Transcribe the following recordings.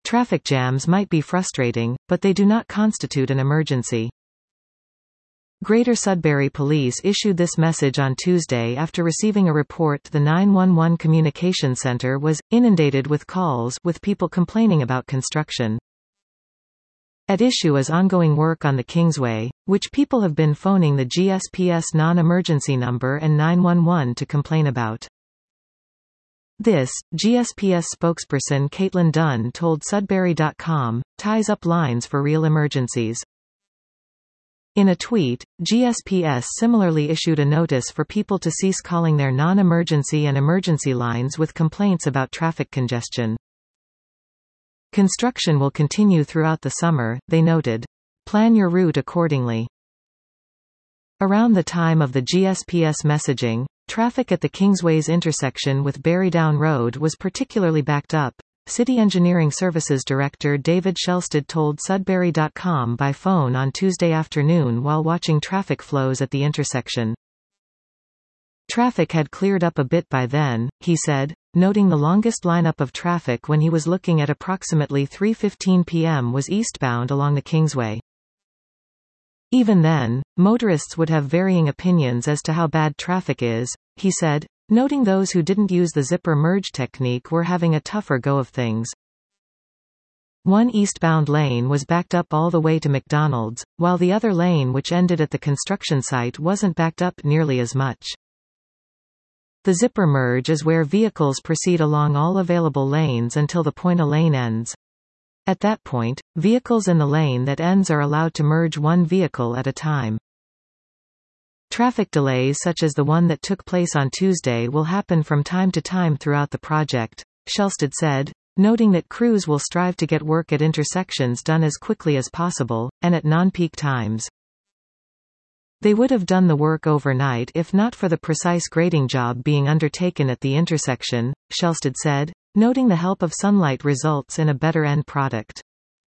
Traffic jams might be frustrating, but they do not constitute an emergency. Greater Sudbury Police issued this message on Tuesday after receiving a report the 911 communication center was inundated with calls with people complaining about construction. At issue is ongoing work on the Kingsway, which people have been phoning the GSPS non-emergency number and 911 to complain about. This, GSPS spokesperson Caitlin Dunn told Sudbury.com, ties up lines for real emergencies. In a tweet, GSPS similarly issued a notice for people to cease calling their non-emergency and emergency lines with complaints about traffic congestion. Construction will continue throughout the summer, they noted. Plan your route accordingly. Around the time of the GSPS messaging, traffic at the Kingsway's intersection with Berrydown Road was particularly backed up. City Engineering Services Director David Shelsted told Sudbury.com by phone on Tuesday afternoon while watching traffic flows at the intersection. Traffic had cleared up a bit by then, he said, noting the longest lineup of traffic when he was looking at approximately 3:15 p.m. was eastbound along the Kingsway. Even then, motorists would have varying opinions as to how bad traffic is, he said, noting those who didn't use the zipper merge technique were having a tougher go of things. One eastbound lane was backed up all the way to McDonald's, while the other lane which ended at the construction site wasn't backed up nearly as much. The zipper merge is where vehicles proceed along all available lanes until the point a lane ends. At that point, vehicles in the lane that ends are allowed to merge one vehicle at a time. Traffic delays such as the one that took place on Tuesday will happen from time to time throughout the project, Shelsted said, noting that crews will strive to get work at intersections done as quickly as possible, and at non-peak times. They would have done the work overnight if not for the precise grading job being undertaken at the intersection, Shelsted said, noting the help of sunlight results in a better end product.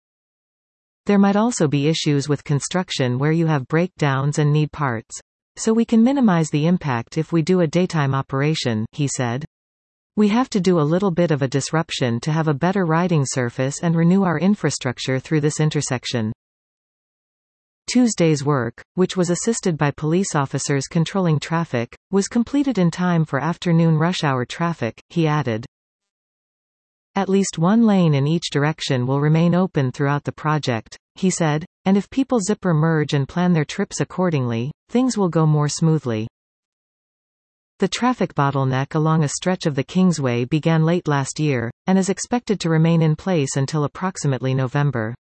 There might also be issues with construction where you have breakdowns and need parts. So we can minimize the impact if we do a daytime operation, he said. We have to do a little bit of a disruption to have a better riding surface and renew our infrastructure through this intersection. Tuesday's work, which was assisted by police officers controlling traffic, was completed in time for afternoon rush hour traffic, he added. At least one lane in each direction will remain open throughout the project, he said, and if people zipper merge and plan their trips accordingly, things will go more smoothly. The traffic bottleneck along a stretch of the Kingsway began late last year, and is expected to remain in place until approximately November.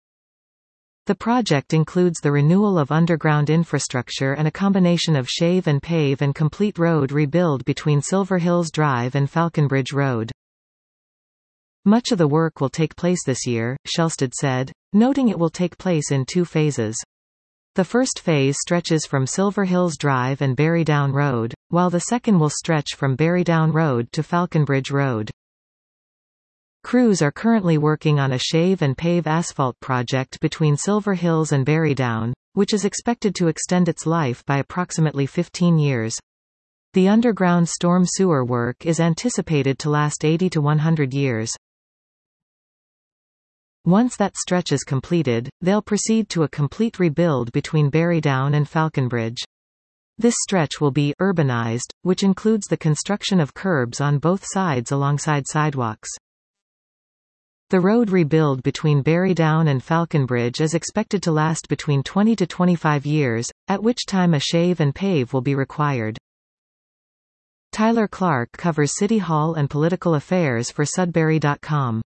The project includes the renewal of underground infrastructure and a combination of shave and pave and complete road rebuild between Silver Hills Drive and Falconbridge Road. Much of the work will take place this year, Shelsted said, noting it will take place in two phases. The first phase stretches from Silver Hills Drive and Berrydown Road, while the second will stretch from Berrydown Road to Falconbridge Road. Crews are currently working on a shave and pave asphalt project between Silver Hills and Berrydown, which is expected to extend its life by approximately 15 years. The underground storm sewer work is anticipated to last 80 to 100 years. Once that stretch is completed, they'll proceed to a complete rebuild between Berrydown and Falconbridge. This stretch will be urbanized, which includes the construction of curbs on both sides alongside sidewalks. The road rebuild between Berrydown and Falconbridge is expected to last between 20 to 25 years, at which time a shave and pave will be required. Tyler Clark covers City Hall and political affairs for Sudbury.com.